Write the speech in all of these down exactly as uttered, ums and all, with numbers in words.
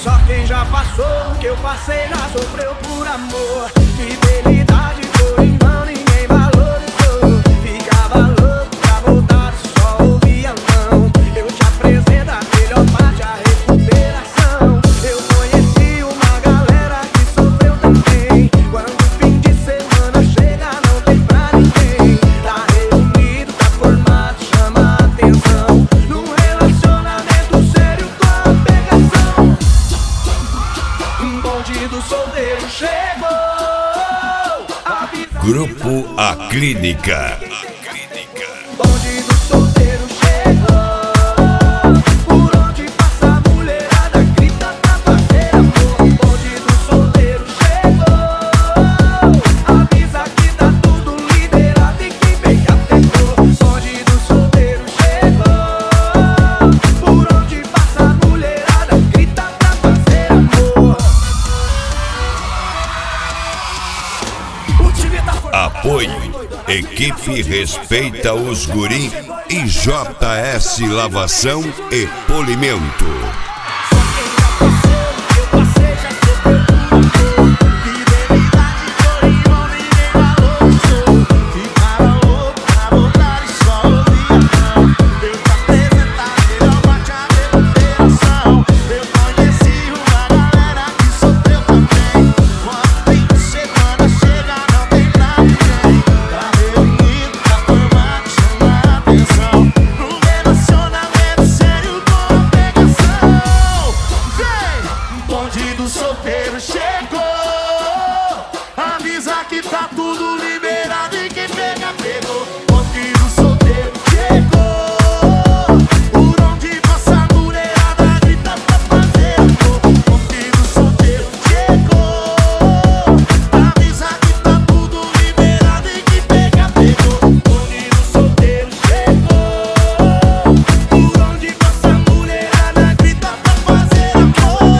Só quem já passou o que eu passei já sofreu por amor. Fidelidade foi em vão, ninguém valorizou. Ficava louco pra voltar, só ouvia não. Eu te apresento a melhor parte, a recuperação. Eu conheci uma galera que sofreu também. Quando o fim de semana chega não tem pra ninguém. Tá reunido, tá formado, chama a atenção. Num relacionamento sério com a pegação. Um bonde do solteiro chegou. Grupo A Clínica. Bonde do solteiro chegou. Por onde passa a mulherada grita pra fazer amor. Bonde do solteiro chegou. Avisa que tá tudo liberado e quem pegar pegou. Bonde do solteiro chegou. Por onde passa a mulherada grita pra fazer amor. O time tá formado. Apoio. Equipe Respeita os Guri e J S Lavação e Polimento. Solteiro chegou, avisa que tá tudo liberado e quem pega pegou. Bonde do solteiro chegou, por onde passa a mulherada grita pra fazer amor. Bonde do solteiro chegou, avisa que tá tudo liberado e quem pega pegou. Bonde do solteiro chegou, por onde passa a mulherada grita pra fazer amor.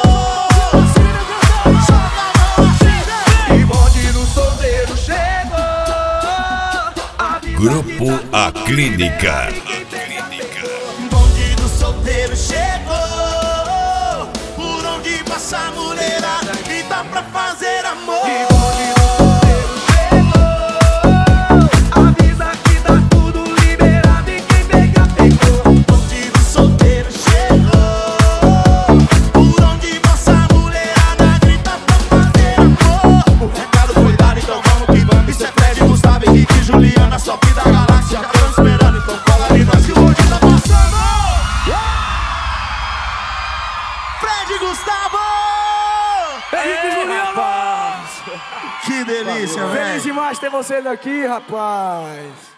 Grupo A Clínica. Bonde do solteiro chegou, por onde passa a mulherada grita pra fazer amor. Bonde do solteiro chegou, avisa que tá tudo liberado e quem pegar pegou. Bonde do solteiro chegou, por onde passa a mulherada grita pra fazer amor. O recado foi dado, então vamos que vamos. Isso é Fred, Gustavo, Henrique, Juliana, só que da galáxia. Já tão esperando, então cola ali nós que o bonde tá passando. Fred, Gustavo, Henrique, Juliana! que delícia, velho. Feliz demais ter vocês aqui, rapaz.